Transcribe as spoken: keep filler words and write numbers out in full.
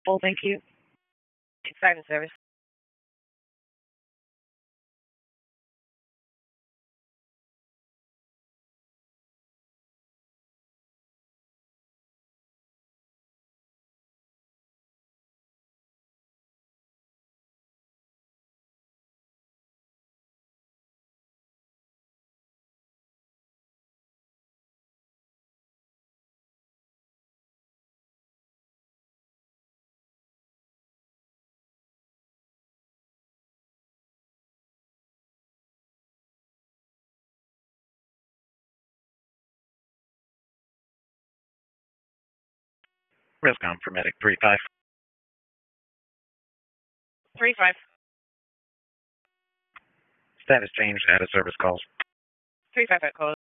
Full, thank you. Siren service. Rescom for medic three five. Three five. Status change, out of service calls. Three five five call.